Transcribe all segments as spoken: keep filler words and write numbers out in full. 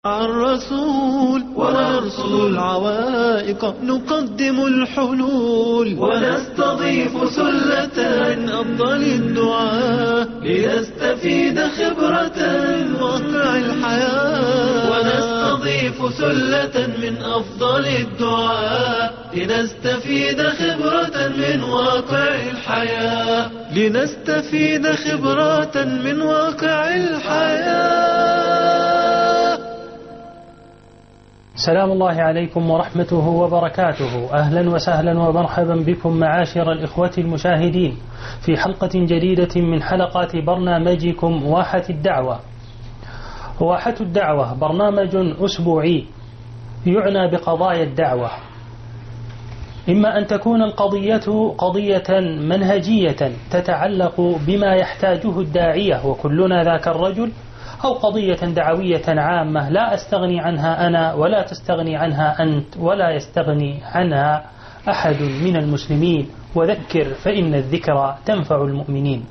الرسول ونرصد العوائق نقدم الحلول ونستضيف سلة من أفضل الدعاء لنستفيد خبرة من واقع الحياة ونستضيف سلة من أفضل الدعاء لنستفيد خبرة من واقع الحياة لنستفيد خبرة من واقع الحياة. سلام الله عليكم ورحمته وبركاته. أهلا وسهلا ومرحبا بكم معاشر الإخوة المشاهدين في حلقة جديدة من حلقات برنامجكم واحة الدعوة. واحة الدعوة برنامج أسبوعي يعنى بقضايا الدعوة، إما أن تكون القضية قضية منهجية تتعلق بما يحتاجه الداعية وكلنا ذاك الرجل، أو قضية دعوية عامة لا أستغني عنها أنا ولا تستغني عنها أنت ولا يستغني عنها أحد من المسلمين، وذكر فإن الذكرى تنفع المؤمنين.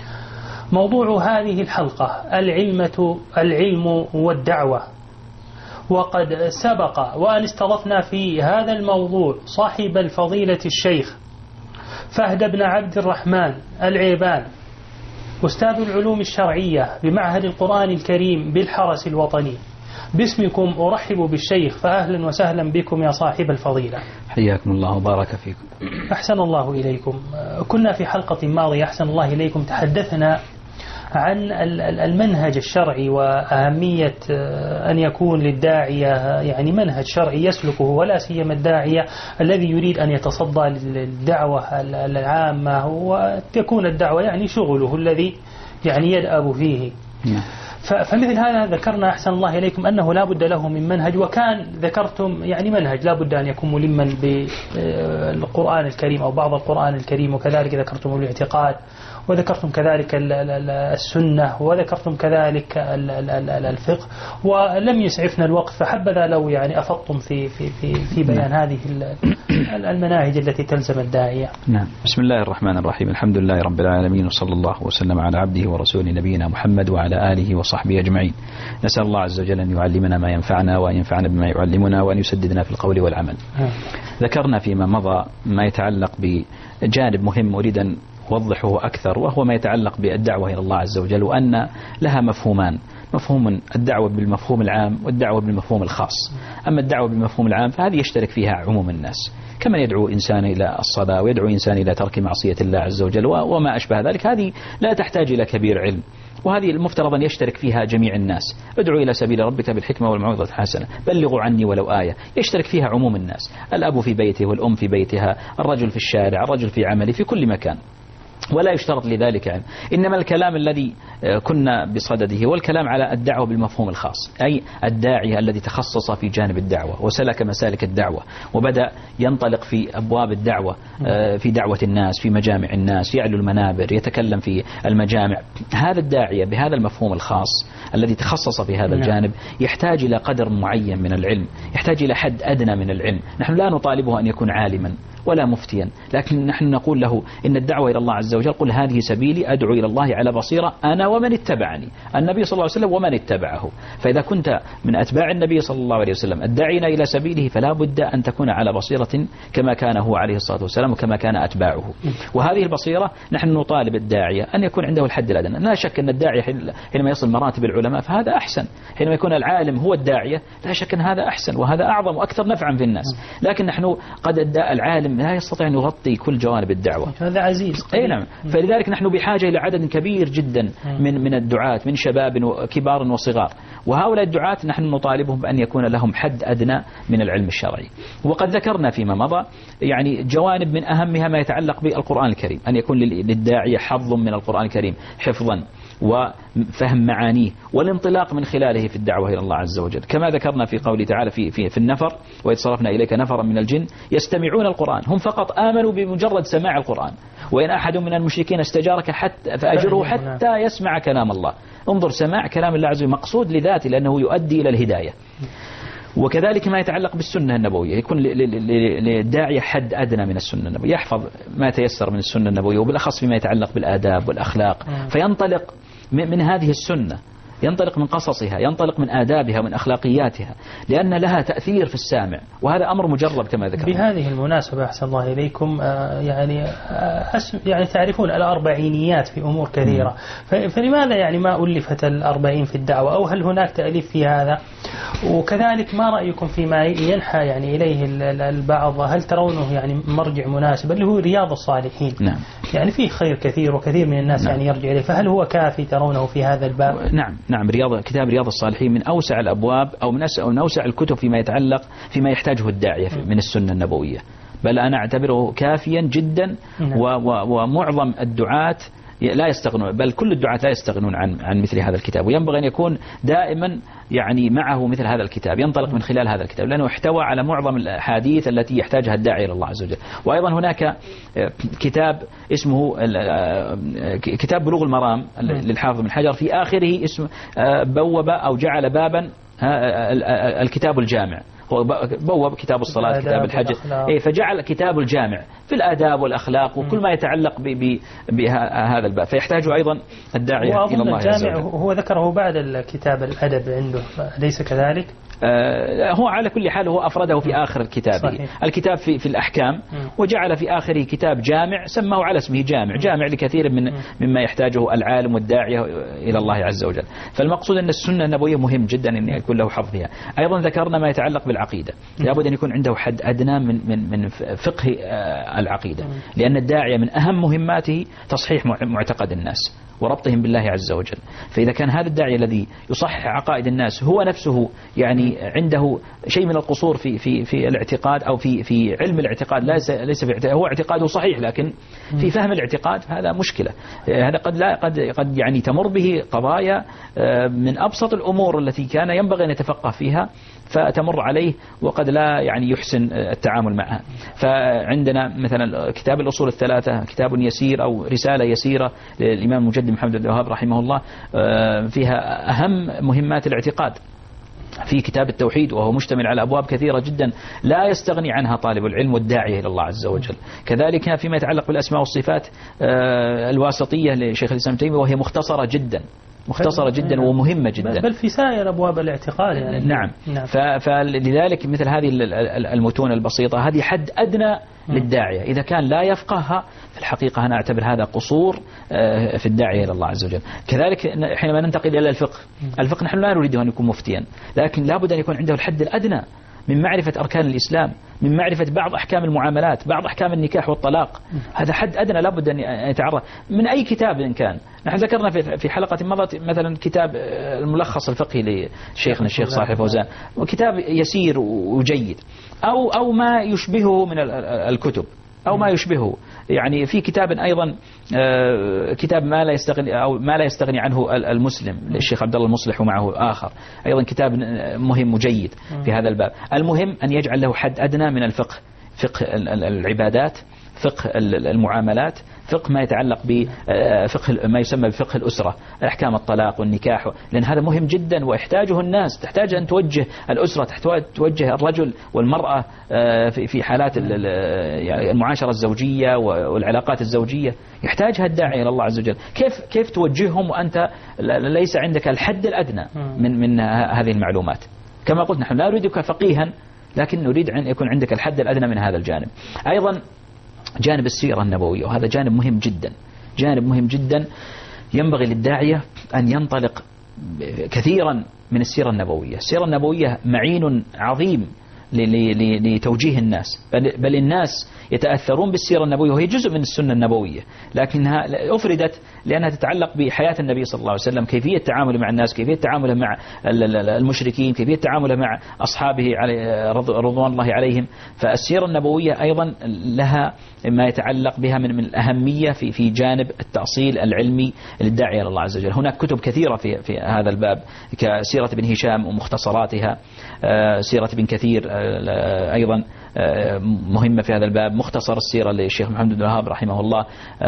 موضوع هذه الحلقة العلمة العلم والدعوة، وقد سبق وأن استضفنا في هذا الموضوع صاحب الفضيلة الشيخ فهد بن عبد الرحمن العيبان، أستاذ العلوم الشرعية بمعهد القرآن الكريم بالحرس الوطني. باسمكم أرحب بالشيخ، فأهلا وسهلا بكم يا صاحب الفضيلة. حياكم الله وبارك فيكم. أحسن الله إليكم. كنا في حلقة ماضية أحسن الله إليكم تحدثنا عن المنهج الشرعي وأهمية أن يكون للداعية يعني منهج شرعي يسلكه، ولا سيما الداعية الذي يريد أن يتصدى للدعوة العامة وتكون الدعوة يعني شغله الذي يعني يدأب فيه. فمثل هذا ذكرنا أحسن الله إليكم أنه لا بد له من منهج، وكان ذكرتم يعني منهج لا بد أن يكون ملما بالقرآن الكريم أو بعض القرآن الكريم، وكذلك ذكرتم الاعتقاد، وذكرتم كذلك السنة، وذكرتم كذلك الفقه، ولم يسعفنا الوقت، فحبذا لو يعني أفضتم في في في في بيان هذه المناهج التي تلزم الداعية. نعم. بسم الله الرحمن الرحيم. الحمد لله رب العالمين، وصلى الله وسلم على عبده ورسوله نبينا محمد وعلى آله وصحبه أجمعين. نسأل الله عز وجل أن يعلمنا ما ينفعنا وأن ينفعنا بما يعلمنا وأن يسددنا في القول والعمل. ذكرنا فيما مضى ما يتعلق بجانب مهم أريد أن وضحه أكثر، وهو ما يتعلق بالدعوة إلى الله عز وجل، وأن لها مفهومان: مفهوم الدعوة بالمفهوم العام والدعوة بالمفهوم الخاص. أما الدعوة بالمفهوم العام فهذه يشترك فيها عموم الناس، كما يدعو إنسان إلى الصلاة ويدعو إنسان إلى ترك معصية الله عز وجل وما أشبه ذلك، هذه لا تحتاج إلى كبير علم، وهذه المفترض أن يشترك فيها جميع الناس. ادعو إلى سبيل ربك بالحكمة والموعظة الحسنة، بلغوا عني ولو آية. يشترك فيها عموم الناس، الأب في بيته والأم في بيتها، الرجل في الشارع، الرجل في عمله، في كل مكان، ولا يشترط لذلك علم. إنما الكلام الذي كنا بصدده هو الكلام على الدعوة بالمفهوم الخاص، أي الداعية الذي تخصص في جانب الدعوة وسلك مسالك الدعوة وبدأ ينطلق في أبواب الدعوة، في دعوة الناس، في مجامع الناس، يعلو المنابر، يتكلم في المجامع. هذا الداعية بهذا المفهوم الخاص الذي تخصص في هذا الجانب يحتاج إلى قدر معين من العلم، يحتاج إلى حد أدنى من العلم. نحن لا نطالبه أن يكون عالما ولا مفتيا، لكن نحن نقول له إن الدعوة إلى الله عز وجل قل هذه سبيلي أدعو إلى الله على بصيرة أنا ومن اتبعني، النبي صلى الله عليه وسلم ومن اتبعه. فإذا كنت من أتباع النبي صلى الله عليه وسلم الداعين إلى سبيله فلا بد أن تكون على بصيرة كما كان هو عليه الصلاة والسلام وكما كان أتباعه. وهذه البصيرة نحن نطالب الداعية أن يكون عنده الحد الأدنى. لا شك أن الداعية حينما يصل مراتب العلماء فهذا أحسن، حينما يكون العالم هو الداعية لا شك أن هذا أحسن وهذا أعظم وأكثر نفعا في الناس. لكن نحن قد العالم لا يستطيع أن يغطي كل جوانب الدعوة، هذا عزيز. أي نعم. فلذلك نحن بحاجة إلى عدد كبير جدا من من الدعاة، من شباب وكبار وصغار، وهؤلاء الدعاة نحن نطالبهم بأن يكون لهم حد أدنى من العلم الشرعي. وقد ذكرنا فيما مضى يعني جوانب من أهمها ما يتعلق بالقرآن الكريم، أن يكون للداعية حظ من القرآن الكريم حفظا وفهم معانيه والانطلاق من خلاله في الدعوة إلى الله عز وجل، كما ذكرنا في قوله تعالى في في, في النفر: وإذ صرفنا إليك نفرا من الجن يستمعون القرآن. هم فقط آمنوا بمجرد سماع القرآن، وإن أحد من المشركين استجارك حتى فأجره حتى يسمع كلام الله. انظر، سماع كلام الله عز وجل مقصود لذاته لأنه يؤدي إلى الهداية. وكذلك ما يتعلق بالسنة النبوية، يكون للداعية حد أدنى من السنة النبوية، يحفظ ما تيسر من السنة النبوية، وبالأخص فيما يتعلق بالآداب والأخلاق، فينطلق من هذه السنة ينطلق من قصصها، ينطلق من آدابها، من أخلاقياتها، لأن لها تأثير في السامع، وهذا أمر مجرب كما ذكرنا. بهذه المناسبة أحسن الله إليكم، آه يعني آه يعني تعرفون الأربعينيات في أمور كثيرة، فلماذا يعني ما ألفت الأربعين في الدعوة، أو هل هناك تأليف في هذا؟ وكذلك ما رأيكم فيما ينحى يعني إليه البعض، هل ترونه يعني مرجع مناسب اللي هو رياض الصالحين؟ نعم. يعني فيه خير كثير وكثير من الناس نعم. يعني يرجع إليه، فهل هو كافي ترونه في هذا الباب؟ نعم نعم رياض كتاب رياض الصالحين من أوسع الأبواب أو من أو من أوسع الكتب فيما يتعلق فيما يحتاجه الداعية من السنة النبوية، بل أنا أعتبره كافيا جدا. نعم. ومعظم الدعاة لا يستغنون، بل كل الدعاة لا يستغنون عن عن مثل هذا الكتاب، وينبغي أن يكون دائما يعني معه مثل هذا الكتاب، ينطلق من خلال هذا الكتاب، لأنه احتوى على معظم الأحاديث التي يحتاجها الداعي إلى الله عز وجل. وأيضا هناك كتاب اسمه كتاب بلوغ المرام للحافظ بن حجر، في آخره اسم بوب أو جعل بابا الكتاب الجامع، بوب كتاب الصلاة كتاب الحج، إيه فجعل كتاب الجامع في الآداب والأخلاق وكل ما يتعلق بهذا الباب، فيحتاج أيضا الداعية إلى الله عز وجل. هو ذكره بعد الكتاب الأدب عنده، ليس كذلك؟ آه هو على كل حال هو أفرده في آخر الكتاب. الكتاب في, في الأحكام، وجعل في آخره كتاب جامع سماه على اسمه جامع، جامع لكثير من مما يحتاجه العالم والداعية إلى الله عز وجل. فالمقصود أن السنة النبوية مهم جدا أن يكون له حظ فيها. أيضا ذكرنا ما يتعلق بالعقيدة، لابد أن يكون عنده حد أدنى من من من فقه العقيدة، لأن الداعية من أهم مهماته تصحيح معتقد الناس وربطهم بالله عز وجل. فإذا كان هذا الداعي الذي يصحح عقائد الناس هو نفسه يعني عنده شيء من القصور في في في الاعتقاد أو في في علم الاعتقاد، ليس ليس في اعتقاد، هو اعتقاده صحيح لكن في فهم الاعتقاد هذا مشكلة. هذا قد لا قد قد يعني تمر به قضايا من أبسط الأمور التي كان ينبغي أن يتفقه فيها فتمر عليه وقد لا يعني يحسن التعامل معها. فعندنا مثلا كتاب الأصول الثلاثة كتاب يسير أو رسالة يسيرة للإمام المجدد محمد بن الوهاب رحمه الله، فيها أهم مهمات الاعتقاد. في كتاب التوحيد وهو مشتمل على أبواب كثيرة جدا لا يستغني عنها طالب العلم والداعية إلى الله عز وجل. كذلك فيما يتعلق بالأسماء والصفات الواسطية لشيخ الإسلام تيمية، وهي مختصرة جدا مختصرة جدا ومهمة جدا، بل في سائر أبواب الاعتقاد يعني. نعم, نعم. فلذلك مثل هذه المتون البسيطة هذه حد أدنى للداعية، إذا كان لا يفقهها في الحقيقة أنا أعتبر هذا قصور في الداعية إلى الله عز وجل. كذلك حينما ننتقل إلى الفقه، الفقه نحن لا نريد أن يكون مفتيا، لكن لابد أن يكون عنده الحد الأدنى من معرفة أركان الإسلام، من معرفة بعض أحكام المعاملات، بعض أحكام النكاح والطلاق، هذا حد أدنى لابد أن يتعرض من أي كتاب إن كان. نحن ذكرنا في حلقة مضت مثلا كتاب الملخص الفقهي لشيخنا الشيخ صالح فوزان، وكتاب يسير وجيد، أو أو ما يشبهه من الكتب أو ما يشبهه. يعني في كتاب أيضا كتاب ما لا يستغني أو ما لا يستغني عنه المسلم للشيخ عبد الله المصلح ومعه آخر، أيضا كتاب مهم وجيد في هذا الباب. المهم أن يجعل له حد أدنى من الفقه، فقه العبادات، فقه المعاملات، فقه ما يتعلق بفقه ما يسمى بفقه الأسرة، أحكام الطلاق والنكاح، لأن هذا مهم جدا ويحتاجه الناس. تحتاج أن توجه الأسرة، تحتاج توجه الرجل والمرأة في حالات المعاشرة الزوجية والعلاقات الزوجية، يحتاجها الداعي إلى الله عز وجل. كيف كيف توجههم وأنت ليس عندك الحد الأدنى من من هذه المعلومات؟ كما قلت نحن لا نريدك فقيها، لكن نريد أن يكون عندك الحد الأدنى من هذا الجانب. أيضا جانب السيرة النبوية، وهذا جانب مهم جدا، جانب مهم جدا ينبغي للداعية أن ينطلق كثيرا من السيرة النبوية. السيرة النبوية معين عظيم لتوجيه الناس، بل الناس يتأثرون بالسيرة النبوية وهي جزء من السنة النبوية، لكنها أفردت لأنها تتعلق بحياة النبي صلى الله عليه وسلم، كيفية تعامله مع الناس، كيفية تعامله مع المشركين، كيفية تعامله مع أصحابه رضوان الله عليهم. فالسيرة النبوية أيضا لها ما يتعلق بها من من الأهمية في في جانب التأصيل العلمي للداعية إلى الله عز وجل. هناك كتب كثيرة في في هذا الباب كسيرة ابن هشام ومختصراتها، سيرة ابن كثير أيضا مهمة في هذا الباب، مختصر السيرة للشيخ محمد بن الوهاب رحمه الله،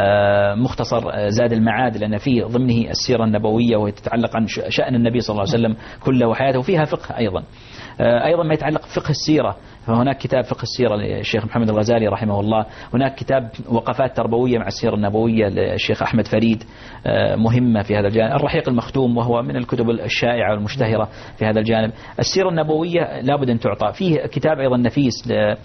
مختصر زاد المعاد لأن فيه ضمنه السيرة النبوية وتتعلق عن شأن النبي صلى الله عليه وسلم كله وحياته، وفيها فقه أيضا. أيضا ما يتعلق بفقه السيرة، فهناك كتاب فقه السيرة للشيخ محمد الغزالي رحمه الله، هناك كتاب وقفات تربوية مع السيرة النبوية للشيخ أحمد فريد مهمة في هذا الجانب، الرحيق المختوم وهو من الكتب الشائعة والمشتهرة في هذا الجانب. السيرة النبوية لابد أن تعطى. فيه كتاب أيضا نفيس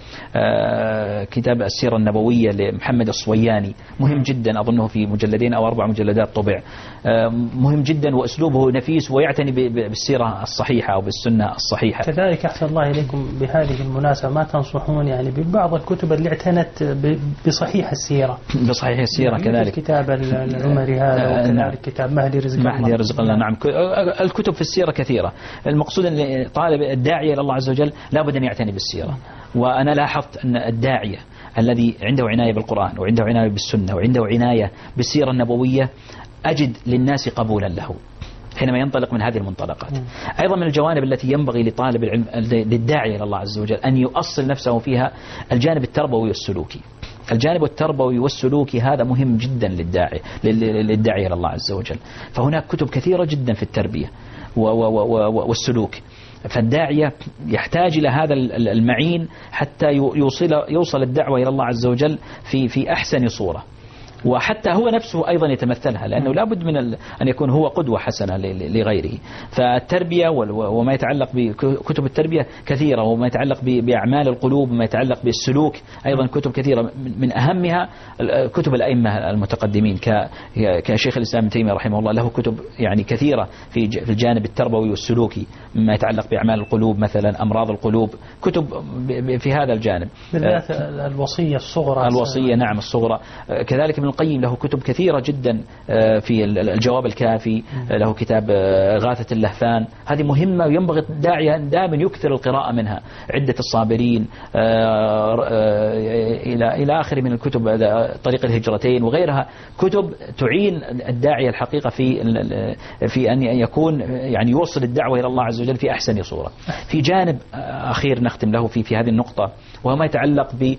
كتاب السيرة النبوية لمحمد الصوياني مهم جدا، أظنه في مجلدين أو أربع مجلدات طبع، مهم جدا وأسلوبه نفيس ويعتني بالسيرة الصحيحة أو بالسنة الصحيحة. كذلك أحسن الله إليكم بهذه المناسبة ما تنصحون يعني ببعض الكتب اللي اعتنت بصحيح السيرة بصحيح السيرة يعني كذلك كتاب العمري هذا وكذلك نعم. كتاب مهدي رزق الله مهدي رزق الله نعم. الكتب في السيرة كثيرة. المقصود أن طالب الداعية إلى الله عز وجل لابد أن يعتني بالسيرة. وأنا لاحظت أن الداعية الذي عنده عناية بالقرآن وعنده عناية بالسنة وعنده عناية بالسيرة النبوية أجد للناس قبولا له حينما ينطلق من هذه المنطلقات. أيضا من الجوانب التي ينبغي لطالب العلم للداعية إلى الله عز وجل أن يؤصل نفسه فيها الجانب التربوي والسلوكي. الجانب التربوي والسلوكي هذا مهم جدا للداعية للداعية إلى الله عز وجل. فهناك كتب كثيرة جدا في التربية والسلوك، فالداعية يحتاج إلى هذا المعين حتى يوصل يوصل الدعوة إلى الله عز وجل في في أحسن صورة، وحتى هو نفسه أيضا يتمثلها، لأنه لابد من أن يكون هو قدوة حسنة لغيره. فالتربية وما يتعلق بكتب التربية كثيرة، وما يتعلق بأعمال القلوب وما يتعلق بالسلوك أيضا كتب كثيرة، من أهمها كتب الأئمة المتقدمين كشيخ الإسلام ابن تيمية رحمه الله، له كتب يعني كثيرة في في الجانب التربوي والسلوكي مما يتعلق بأعمال القلوب، مثلا أمراض القلوب، كتب في هذا الجانب. بالذات الوصية الصغرى. الوصية نعم الصغرى. كذلك ابن القيم له كتب كثيرة جدا في الجواب الكافي، له كتاب غاثة اللهفان، هذه مهمة وينبغي الداعية دائما يكثر القراءة منها. عدة الصابرين إلى إلى آخر من الكتب، طريق الهجرتين وغيرها، كتب تعين الداعية الحقيقة في في أن يكون يعني يوصل الدعوة إلى الله عز وجل في أحسن صورة. في جانب أخير نختم له في في هذه النقطة، وهو ما يتعلق ب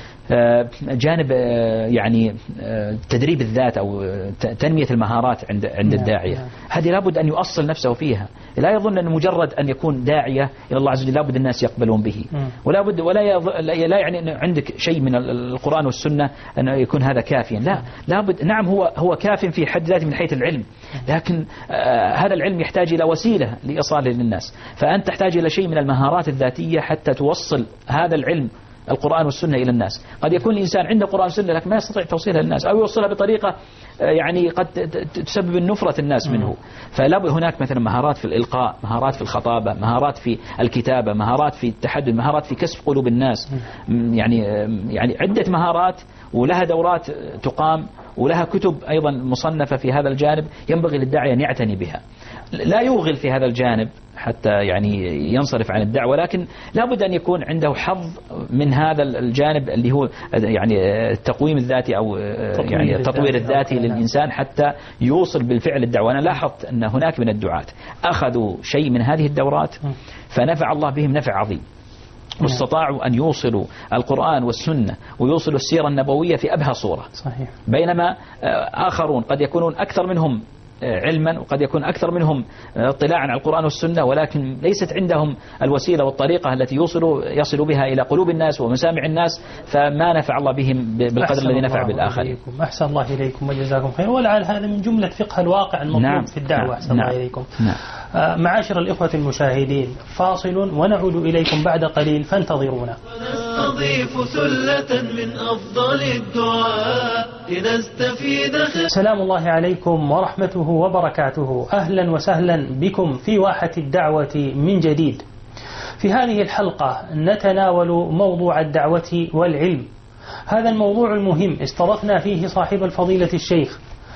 جانب يعني تدريب الذات أو تنمية المهارات عند عند الداعية. هذه لابد أن يؤصل نفسه فيها، لا يظن أن مجرد أن يكون داعية إلى الله عز وجل لابد الناس يقبلون به، ولا بد ولا لا يعني أن عندك شيء من القرآن والسنة أن يكون هذا كافيا، لا لابد. نعم هو هو كاف في حد ذاته من حيث العلم، لكن آه هذا العلم يحتاج إلى وسيلة لإيصاله للناس، فأنت تحتاج إلى شيء من المهارات الذاتية حتى توصل هذا العلم القرآن والسنة إلى الناس. قد يكون الإنسان عنده قرآن والسنة لكن ما يستطيع توصيلها للناس، أو يوصلها بطريقة يعني قد تسبب النفرة الناس منه. فلا هناك مثلا مهارات في الإلقاء، مهارات في الخطابة، مهارات في الكتابة، مهارات في التحدث، مهارات في كسب قلوب الناس، يعني يعني عدة مهارات، ولها دورات تقام ولها كتب أيضا مصنفة في هذا الجانب ينبغي للداعية أن يعتني بها. لا يوغل في هذا الجانب حتى يعني ينصرف عن الدعوة، لكن لابد أن يكون عنده حظ من هذا الجانب اللي هو يعني التقويم الذاتي أو يعني التطوير الذاتي للإنسان حتى يوصل بالفعل الدعوة. أنا لاحظت أن هناك من الدعاة أخذوا شيء من هذه الدورات فنفع الله بهم نفع عظيم، واستطاعوا أن يوصلوا القرآن والسنة ويوصلوا السيرة النبوية في أبهى صورة. صحيح. بينما آخرون قد يكونون أكثر منهم علما وقد يكون أكثر منهم اطلاعا على القرآن والسنة، ولكن ليست عندهم الوسيلة والطريقة التي يوصلوا يصلوا بها إلى قلوب الناس ومسامع الناس، فما نفع الله بهم بالقدر الذي نفع بالآخرين. أحسن الله إليكم وجزاكم خير. ولعل هذا من جملة فقه الواقع المطلوب نعم. في الدعوة. نعم. أحسن نعم. الله إليكم. نعم. آه معاشر الإخوة المشاهدين، فاصل ونعود إليكم بعد قليل فانتظرونا. ونستضيف ثلة من أفضل الدعاء لنستفيد. سلام الله عليكم ورحمته وبركاته. أهلا وسهلا بكم في واحة الدعوة من جديد. في هذه الحلقة نتناول موضوع الدعوة والعلم. هذا الموضوع المهم استضفنا فيه صاحب الفضيلة الشيخ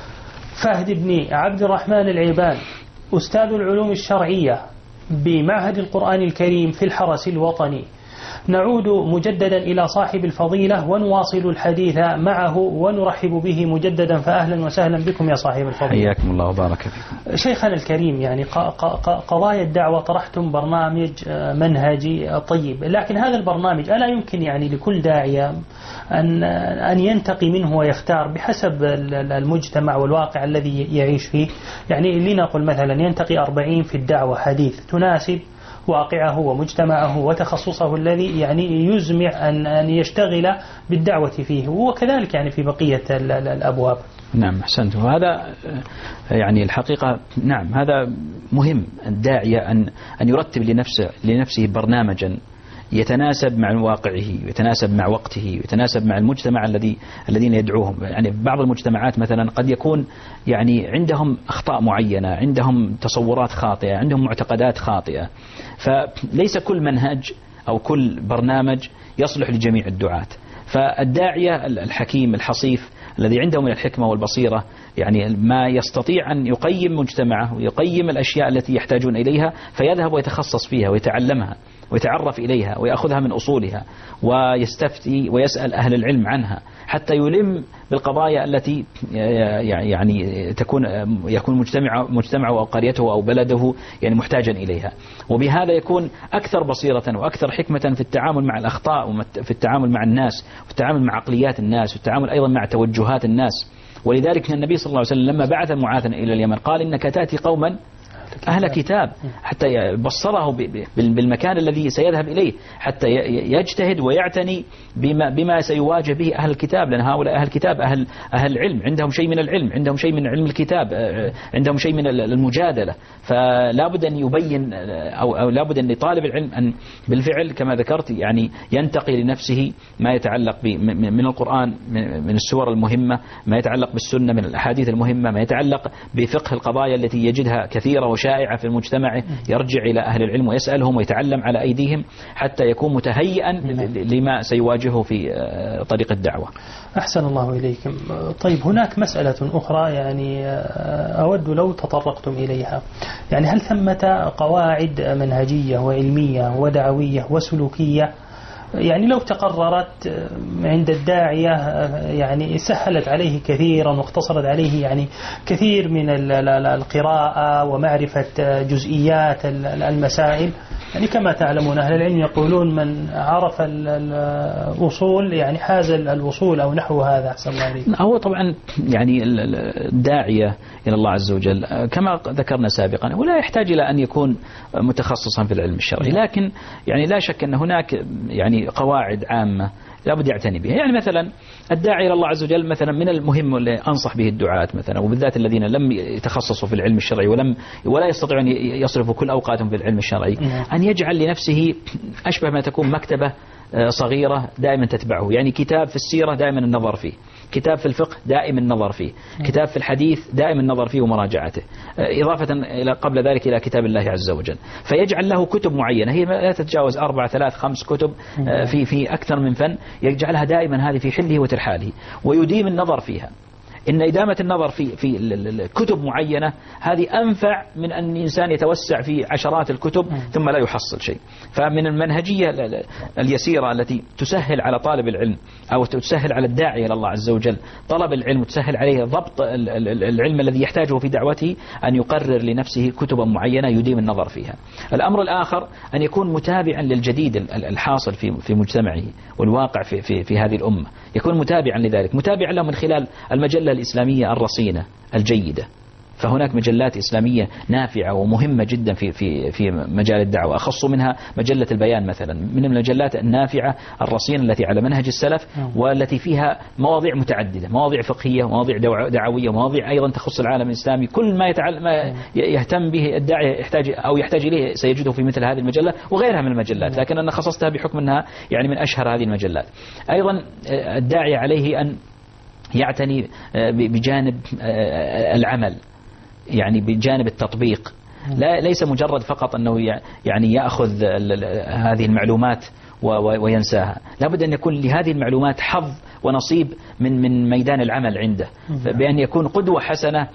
فهد بن عبد الرحمن العيبان، أستاذ العلوم الشرعية بمعهد القرآن الكريم في الحرس الوطني. نعود مجددا إلى صاحب الفضيلة ونواصل الحديث معه ونرحب به مجددا. فأهلا وسهلا بكم يا صاحب الفضيلة. حياكم الله وبارك فيكم. شيخنا الكريم، يعني قضايا الدعوة طرحتم برنامج منهجي طيب، لكن هذا البرنامج ألا يمكن يعني لكل داعية أن أن ينتقي منه ويختار بحسب المجتمع والواقع الذي يعيش فيه؟ يعني لنقل مثلا ينتقي أربعين في الدعوة حديث تناسب، واقعه ومجتمعه وتخصصه الذي يعني يزمع أن أن يشتغل بالدعوة فيه، وكذلك يعني في بقية الأبواب. نعم أحسنت. وهذا يعني الحقيقة نعم هذا مهم، الداعية أن أن يرتب لنفسه لنفسه برنامجا يتناسب مع واقعه، يتناسب مع وقته، يتناسب مع المجتمع الذي الذين يدعوهم. يعني بعض المجتمعات مثلا قد يكون يعني عندهم أخطاء معينة، عندهم تصورات خاطئة، عندهم معتقدات خاطئة، فليس كل منهج أو كل برنامج يصلح لجميع الدعاة. فالداعية الحكيم الحصيف الذي عنده من الحكمة والبصيرة يعني ما يستطيع أن يقيم مجتمعه ويقيم الأشياء التي يحتاجون إليها، فيذهب ويتخصص فيها ويتعلمها ويتعرف إليها ويأخذها من أصولها ويستفتي ويسأل أهل العلم عنها حتى يلم بالقضايا التي يعني تكون يكون مجتمع مجتمعه أو قريته أو بلده يعني محتاجا إليها، وبهذا يكون أكثر بصيرة وأكثر حكمة في التعامل مع الأخطاء وفي التعامل مع الناس وفي التعامل مع عقليات الناس وفي التعامل أيضا مع توجهات الناس. ولذلك النبي صلى الله عليه وسلم لما بعث معاذا إلى اليمن قال إنك تأتي قوما أهل كتاب، حتى بصره بالمكان الذي سيذهب إليه حتى يجتهد ويعتني بما, بما سيواجه به أهل الكتاب، لأن هؤلاء أهل الكتاب أهل, أهل العلم، عندهم شيء من العلم، عندهم شيء من علم الكتاب، عندهم شيء من المجادلة. فلا بد أن يبين أو, أو لا بد أن لطالب العلم أن بالفعل كما ذكرت يعني ينتقي لنفسه ما يتعلق من القرآن من السور المهمة، ما يتعلق بالسنة من الأحاديث المهمة، ما يتعلق بفقه القضايا التي يجدها كثيرة وشائعة في المجتمع، يرجع إلى أهل العلم ويسألهم ويتعلم على أيديهم حتى يكون متهيئا لما سيواجهه في طريق الدعوة. أحسن الله إليكم. طيب هناك مسألة أخرى يعني أود لو تطرقتم إليها، يعني هل ثمة قواعد منهجية وعلمية ودعوية وسلوكية يعني لو تقررت عند الداعية يعني سهلت عليه كثيرا واقتصرت عليه يعني كثير من القراءة ومعرفة جزئيات المسائل؟ يعني كما تعلمون أهل العلم يقولون من عرف الأصول يعني حاز الوصول أو نحو هذا. أحسن الله عليكم. هو طبعا يعني الداعية إلى الله عز وجل كما ذكرنا سابقا هو لا يحتاج إلى أن يكون متخصصا في العلم الشرعي، لكن يعني لا شك أن هناك يعني قواعد عامة لابد يعتني بها. يعني مثلا الداعي إلى الله عز وجل مثلا من المهم اللي أنصح به الدعاة مثلا وبالذات الذين لم يتخصصوا في العلم الشرعي ولم ولا يستطيعون أن يصرفوا كل أوقاتهم في العلم الشرعي أن يجعل لنفسه أشبه ما تكون مكتبة صغيرة دائما تتبعه، يعني كتاب في السيرة دائما النظر فيه، كتاب في الفقه دائما النظر فيه، كتاب في الحديث دائما النظر فيه ومراجعته، إضافة إلى قبل ذلك إلى كتاب الله عز وجل. فيجعل له كتب معينة هي لا تتجاوز أربع ثلاث خمس كتب في في أكثر من فن، يجعلها دائما هذه في حله وترحاله ويديم النظر فيها. إن إدامة النظر في في الكتب معينة هذه أنفع من أن الإنسان يتوسع في عشرات الكتب ثم لا يحصل شيء. فمن المنهجية اليسيرة التي تسهل على طالب العلم أو تسهل على الداعي إلى الله عز وجل طلب العلم وتسهل عليه ضبط العلم الذي يحتاجه في دعوته أن يقرر لنفسه كتبا معينة يديم النظر فيها. الأمر الآخر أن يكون متابعا للجديد الحاصل في في مجتمعه والواقع في في في هذه الأمة، يكون متابعا لذلك، متابعا له من خلال المجلة الإسلامية الرصينة الجيدة. فهناك مجلات إسلامية نافعة ومهمة جدا في في في مجال الدعوة، أخص منها مجلة البيان مثلا، من المجلات النافعة الرصينة التي على منهج السلف والتي فيها مواضيع متعددة، مواضيع فقهية ومواضيع دعوية ومواضيع أيضا تخص العالم الإسلامي. كل ما يتعلم ما يهتم به الداعي يحتاج أو يحتاج إليه سيجده في مثل هذه المجلة وغيرها من المجلات، لكن أنا خصصتها بحكم أنها يعني من أشهر هذه المجلات. أيضا الداعي عليه أن يعتني بجانب العمل، يعني بجانب التطبيق، لا ليس مجرد فقط أنه يعني يأخذ هذه المعلومات وينساها، لابد أن يكون لهذه المعلومات حظ ونصيب من من ميدان العمل عنده، بأن يكون قدوة حسنة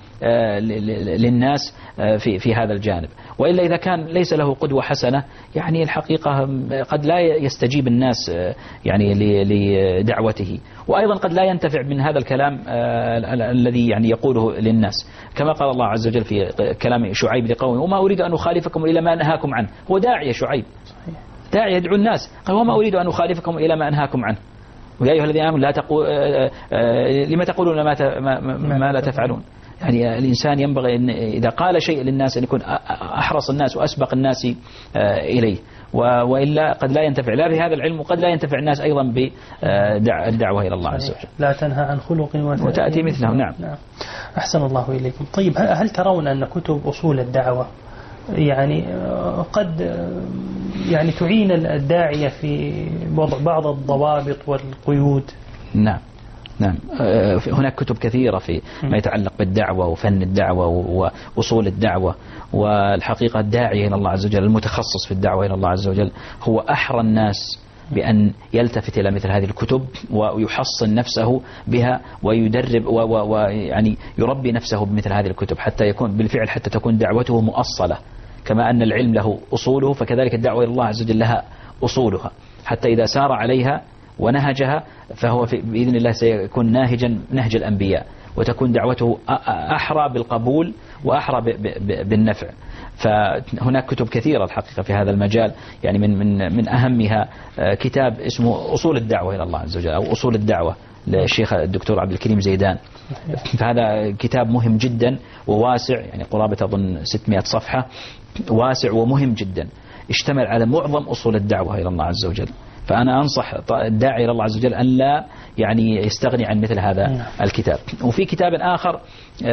للناس في في هذا الجانب. وإلا إذا كان ليس له قدوة حسنة يعني الحقيقة قد لا يستجيب الناس يعني لدعوته، وأيضا قد لا ينتفع من هذا الكلام الذي يعني يقوله للناس، كما قال الله عز وجل في كلام شعيب لقومه: وما أريد أن أخالفكم إلى ما أنهاكم عنه. هو داعي شعيب، داعي يدعو الناس، قال: وما أريد أن أخالفكم إلى ما أنهاكم عنه، ويا أيها الذين آمنوا لا تقول لما تقولون ما, ما, ما لا تفعلون، يعني الإنسان ينبغي أن إذا قال شيء للناس أن يكون أحرص الناس وأسبق الناس إليه، وإلا قد لا ينتفع لا بهذا العلم، وقد لا ينتفع الناس أيضا بالدعوة إلى الله عز وجل. لا تنهى عن خلق وتأتي مثله. نعم. نعم. أحسن الله إليكم. طيب هل ترون أن كتب أصول الدعوة يعني قد يعني تعين الداعية في وضع بعض الضوابط والقيود؟ نعم نعم هناك كتب كثيرة في ما يتعلق بالدعوة وفن الدعوة وأصول الدعوة، والحقيقة الداعية إلى الله عز وجل المتخصص في الدعوة إلى الله عز وجل هو أحرى الناس بأن يلتفت إلى مثل هذه الكتب ويحصن نفسه بها ويدرب ويعني يربي نفسه بمثل هذه الكتب حتى يكون بالفعل حتى تكون دعوته مؤصلة، كما أن العلم له أصوله فكذلك الدعوة إلى الله عز وجل لها أصولها، حتى إذا سار عليها ونهجها فهو بإذن الله سيكون ناهجا نهج الأنبياء، وتكون دعوته أحرى بالقبول وأحرى بالنفع. فهناك كتب كثيرة الحقيقة في هذا المجال، يعني من من من أهمها كتاب اسمه أصول الدعوة إلى الله عز وجل أو أصول الدعوة للشيخ الدكتور عبد الكريم زيدان. فهذا كتاب مهم جدا وواسع، يعني قرابة أظن ستمائة صفحة، واسع ومهم جدا، اشتمل على معظم أصول الدعوة إلى الله عز وجل. فأنا أنصح الداعي إلى الله عز وجل أن لا يعني يستغني عن مثل هذا الكتاب. وفي كتاب آخر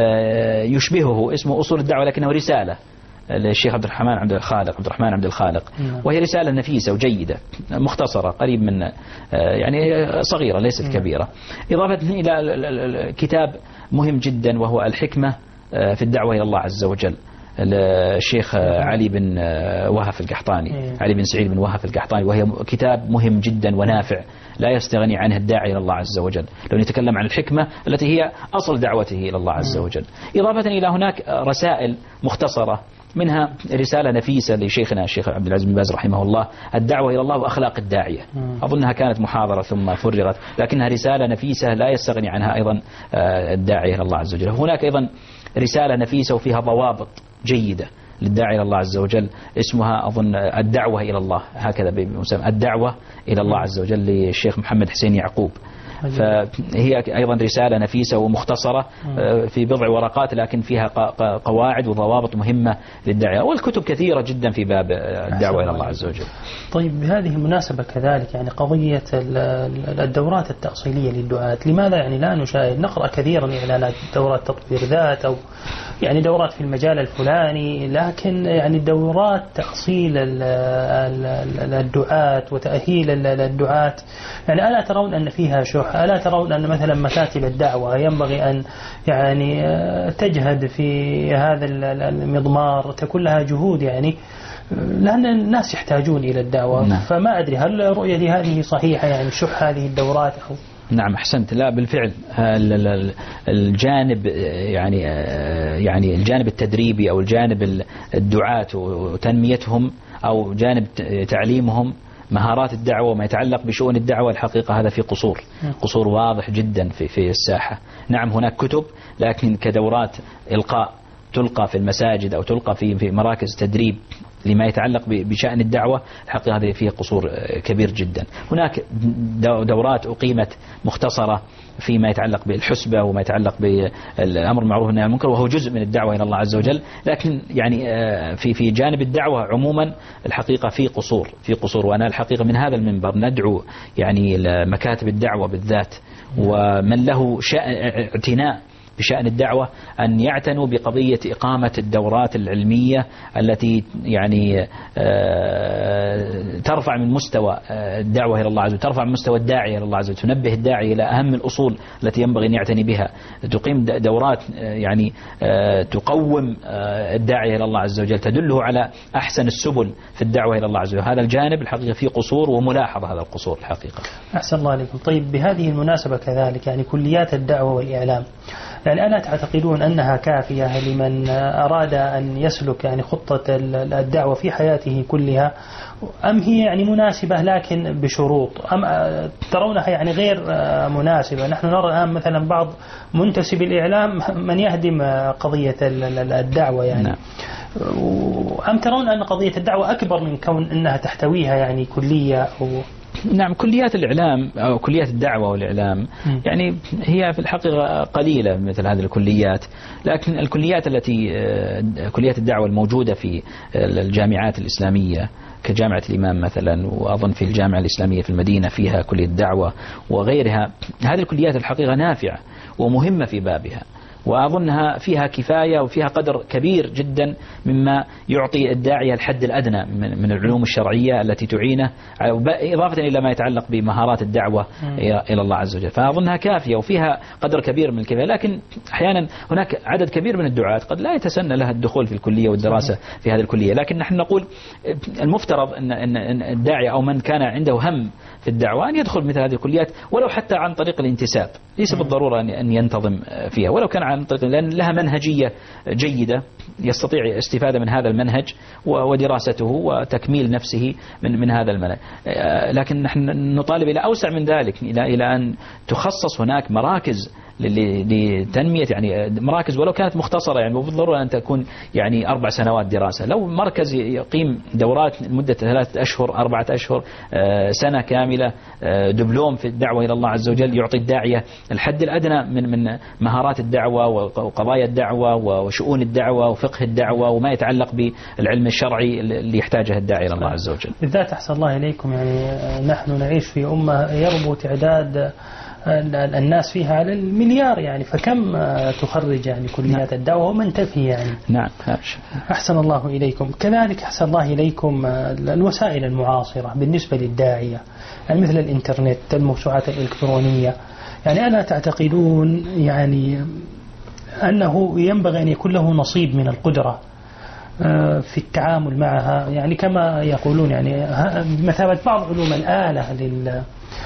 يشبهه اسمه أصول الدعوة لكنه رسالة للشيخ عبد الرحمن عبد الخالق عبد الرحمن عبد الخالق، وهي رسالة نفيسة وجيدة مختصرة قريب من يعني صغيرة ليست كبيرة، إضافة إلى كتاب مهم جدا وهو الحكمة في الدعوة إلى الله عز وجل الشيخ علي بن وهف القحطاني علي بن سعيد بن وهف القحطاني، وهي كتاب مهم جدا ونافع لا يستغني عنه الداعي إلى الله عز وجل، لو نتكلم عن الحكمة التي هي أصل دعوته إلى الله عز وجل. إضافة إلى هناك رسائل مختصرة، منها رسالة نفيسة لشيخنا الشيخ عبد العزيز بن باز رحمه الله، الدعوة إلى الله وأخلاق الداعية، أظنها كانت محاضرة ثم فرغت، لكنها رسالة نفيسة لا يستغني عنها أيضا الداعي إلى الله عز وجل. هناك أيضا رسالة نفيسة وفيها ضوابط جيدة للداعي إلى الله عز وجل، اسمها أظن الدعوة إلى الله، هكذا بمسمى الدعوة إلى الله عز وجل للشيخ محمد حسين يعقوب. فهي أيضا رسالة نفيسة ومختصرة في بضع ورقات، لكن فيها قواعد وضوابط مهمة للداعية، والكتب كثيرة جدا في باب الدعوة إلى الله عز وجل. طيب بهذه المناسبة كذلك يعني قضية الدورات التأصيلية للدعاة، لماذا يعني لا نشاهد نقرأ كثيرا إعلانات دورات تطوير ذات أو يعني دورات في المجال الفلاني، لكن يعني دورات تأصيل الدعاة وتأهيل الدعاة، يعني ألا ترون أن فيها شح؟ ألا ترون أن مثلا مكاتب الدعوة ينبغي أن يعني تجهد في هذا المضمار، تكون لها جهود، يعني لأن الناس يحتاجون إلى الدعوة. نعم. فما أدري هل رؤيتي هذه صحيحة، يعني شح هذه الدورات أو؟ نعم أحسنت. لا بالفعل الجانب يعني يعني الجانب التدريبي أو الجانب الدعاة وتنميتهم أو جانب تعليمهم مهارات الدعوة وما يتعلق بشؤون الدعوة، الحقيقة هذا في قصور قصور واضح جدا في في الساحة. نعم هناك كتب، لكن كدورات إلقاء تلقى في المساجد أو تلقى في في مراكز تدريب لما يتعلق بشأن الدعوة، الحقيقة هذه فيها قصور كبير جدا. هناك دورات أقيمت مختصرة فيما يتعلق بالحسبة وما يتعلق بالأمر المعروف والنهي عن المنكر، وهو جزء من الدعوة إلى الله عز وجل، لكن يعني في في جانب الدعوة عموما الحقيقة في قصور في قصور وأنا الحقيقة من هذا المنبر ندعو يعني مكاتب الدعوة بالذات ومن له اعتناء بشأن الدعوة أن يعتنوا بقضية إقامة الدورات العلمية التي يعني ترفع من مستوى الدعوة إلى الله عز وجل، ترفع من مستوى الداعية إلى الله عز وجل، تنبه الداعي إلى أهم الأصول التي ينبغي أن يعتني بها، تقيم دورات يعني تقوم الداعية إلى الله عز وجل، تدله على أحسن السبل في الدعوة إلى الله عز وجل. هذا الجانب الحقيقة فيه قصور وملاحظ هذا القصور الحقيقة. أحسن الله عليكم. طيب بهذه المناسبة كذلك يعني كليات الدعوة والإعلام، يعني ألا تعتقدون أنها كافية لمن أراد أن يسلك يعني خطة الدعوة في حياته كلها، أم هي يعني مناسبة لكن بشروط، أم ترونها يعني غير مناسبة؟ نحن نرى الآن مثلا بعض منتسب الإعلام من يهدم قضية الدعوة يعني. نعم. أم ترون أن قضية الدعوة أكبر من كون أنها تحتويها يعني كلية أو نعم، كليات الإعلام أو كليات الدعوة والإعلام يعني هي في الحقيقة قليلة مثل هذه الكليات، لكن الكليات التي كليات الدعوة الموجودة في الجامعات الإسلامية كجامعة الإمام مثلا، وأظن في الجامعة الإسلامية في المدينة فيها كلية الدعوة وغيرها، هذه الكليات الحقيقة نافعة ومهمة في بابها، وأظنها فيها كفاية وفيها قدر كبير جدا مما يعطي الداعية الحد الأدنى من العلوم الشرعية التي تعينه، إضافة إلى ما يتعلق بمهارات الدعوة إلى الله عز وجل، فأظنها كافية وفيها قدر كبير من الكفاية. لكن أحيانا هناك عدد كبير من الدعاة قد لا يتسنى لها الدخول في الكلية والدراسة في هذه الكلية، لكن نحن نقول المفترض أن الداعية أو من كان عنده هم في الدعوة أن يدخل مثل هذه الكليات ولو حتى عن طريق الانتساب، ليس بالضرورة أن ينتظم فيها، ولو كان عن طريق، لأن لها منهجية جيدة يستطيع استفادة من هذا المنهج ودراسته وتكميل نفسه من من هذا المنهج. لكن نحن نطالب إلى أوسع من ذلك، إلى إلى أن تخصص هناك مراكز لتنمية، يعني مراكز ولو كانت مختصرة، يعني بالضرورة أن تكون يعني أربع سنوات دراسة، لو مركز يقيم دورات مدة ثلاثة أشهر أربعة أشهر سنة كاملة، دبلوم في الدعوة إلى الله عز وجل، يعطي الداعية الحد الأدنى من من مهارات الدعوة وقضايا الدعوة وشؤون الدعوة وفقه الدعوة وما يتعلق بالعلم الشرعي اللي يحتاجه الداعي إلى الله عز وجل. بالذات أحسن الله إليكم، يعني نحن نعيش في أمة يربو تعداد الناس فيها على المليار، يعني فكم تخرج يعني كليات الدعوة ومن تفي يعني. نعم. أحسن الله إليكم. كذلك أحسن الله إليكم الوسائل المعاصرة بالنسبة للداعية، يعني مثل الإنترنت، الموسوعات الإلكترونية، يعني ألا تعتقدون يعني أنه ينبغي أن يكون له نصيب من القدرة في التعامل معها، يعني كما يقولون يعني بمثابة بعض علوم الآلة لل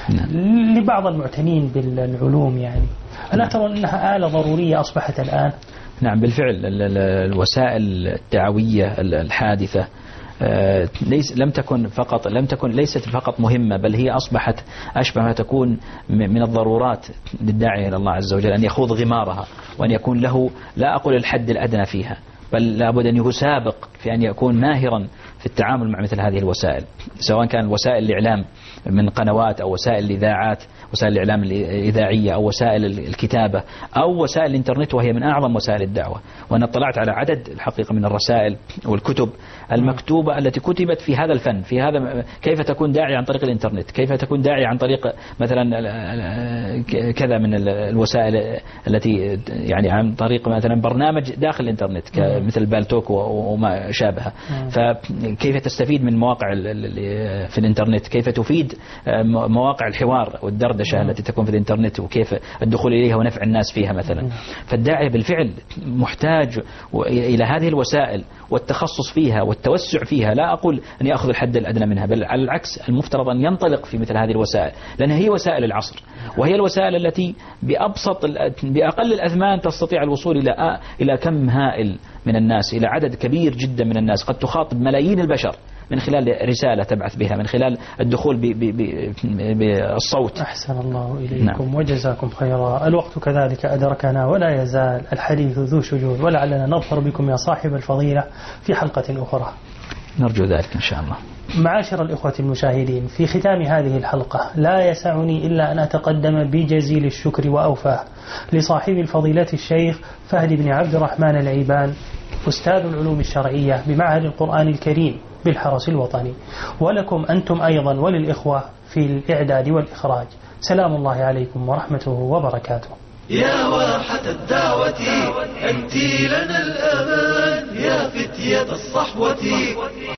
لبعض المعتنين بالعلوم، يعني ألا ترون أنها آلة ضرورية أصبحت الآن؟ نعم بالفعل، الوسائل الدعوية الحادثة ليس لم تكن فقط لم تكن ليست فقط مهمة، بل هي أصبحت أشبه ما تكون من الضرورات للداعية إلى الله عز وجل، أن يخوض غمارها وأن يكون له لا أقول الحد الأدنى فيها، بل لابد أن يسابق في أن يكون ماهرا في التعامل مع مثل هذه الوسائل، سواء كان وسائل الإعلام من قنوات أو وسائل الإذاعات، وسائل الإعلام الإذاعية أو وسائل الكتابة أو وسائل الإنترنت، وهي من أعظم وسائل الدعوة. وأنا اطلعت على عدد الحقيقة من الرسائل والكتب المكتوبة التي كتبت في هذا الفن، في هذا كيف تكون داعي عن طريق الإنترنت، كيف تكون داعي عن طريق مثلا كذا من الوسائل التي يعني عن طريق مثلا برنامج داخل الإنترنت مثل بالتوك وما شابه، فكيف تستفيد من مواقع في الإنترنت، كيف تفيد مواقع الحوار والدردشة التي تكون في الإنترنت وكيف الدخول إليها ونفع الناس فيها مثلا. فالداعية بالفعل محتاج إلى هذه الوسائل والتخصص فيها والتوسع فيها، لا أقول أن يأخذ الحد الأدنى منها، بل على العكس المفترض أن ينطلق في مثل هذه الوسائل، لأنها هي وسائل العصر، وهي الوسائل التي بأبسط بأقل الأثمان تستطيع الوصول إلى إلى كم هائل من الناس، إلى عدد كبير جدا من الناس، قد تخاطب ملايين البشر من خلال رسالة تبعث بها، من خلال الدخول بالصوت. أحسن الله إليكم. نعم. وجزاكم خيرا. الوقت كذلك أدركنا ولا يزال الحديث ذو شجون، ولعلنا نظفر بكم يا صاحب الفضيلة في حلقة أخرى، نرجو ذلك إن شاء الله. معاشر الإخوة المشاهدين، في ختام هذه الحلقة لا يسعني إلا أن أتقدم بجزيل الشكر وأوفاه لصاحب الفضيلة الشيخ فهد بن عبد الرحمن العيبان، أستاذ العلوم الشرعية بمعهد القرآن الكريم بالحرس الوطني، ولكم أنتم أيضا وللإخوة في الإعداد والإخراج. سلام الله عليكم ورحمته وبركاته. يا واحة الدعوة أنت لنا الأمان، يا فتية الصحوة